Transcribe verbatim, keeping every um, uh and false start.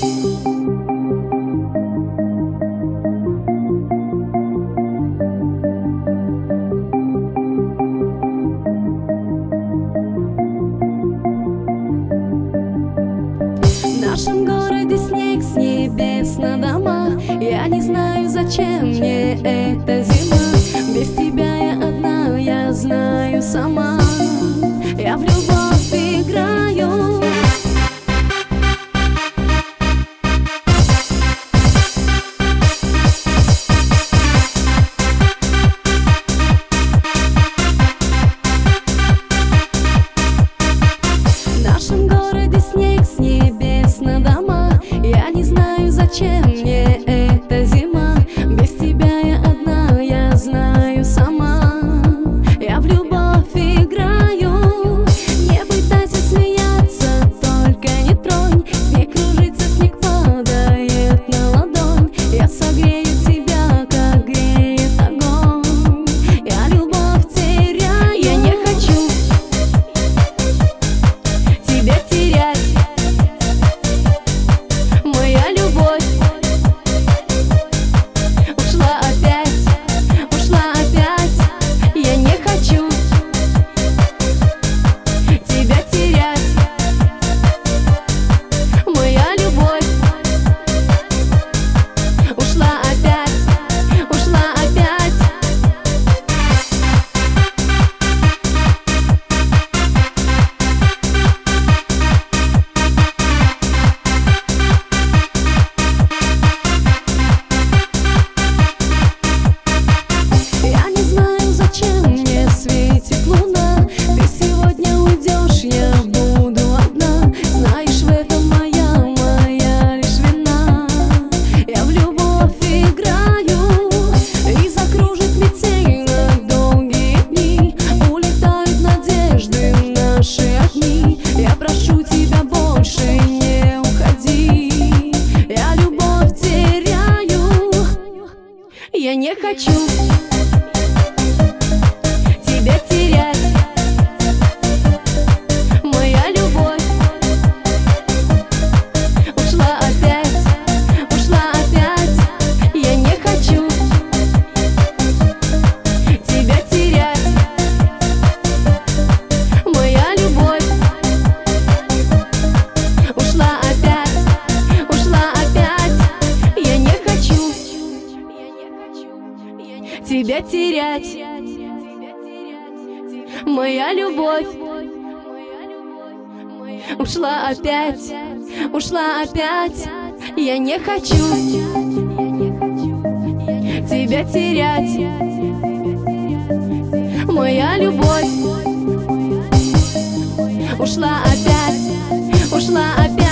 В нашем городе снег с небес на дома. Я не знаю, зачем мне эта зима. Без тебя я одна, я знаю сама. Я в любовь играю. В нашем городе снег с небес на дома. Я не знаю, зачем мне эта зима. Без тебя я одна, я знаю сама. Я в любовь играю. Не пытайся смеяться, только не тронь. Снег кружится, снег падает на ладонь. Я согрею тебя, как греет огонь. Я любовь теряю. Я не хочу тебя терять. Моя любовь ушла опять, ушла опять. Я не хочу тебя терять. Моя любовь ушла опять, ушла опять. Я не знаю, зачем мне светит луна. Ты сегодня уйдешь, я буду одна. Знаешь, в этом моя, моя лишь вина. Я в любовь играю. И закружит метель на долгие дни. Улетают надежды наши огни. Я прошу тебя, больше не уходи. Я любовь теряю. Я не хочу тебя терять. Моя любовь ушла опять, ушла опять. Я не хочу тебя терять. Моя любовь ушла опять, ушла опять. Я не хочу тебя терять. Моя любовь ушла опять, ушла опять. Я не хочу тебя терять. Моя любовь ушла опять, ушла опять.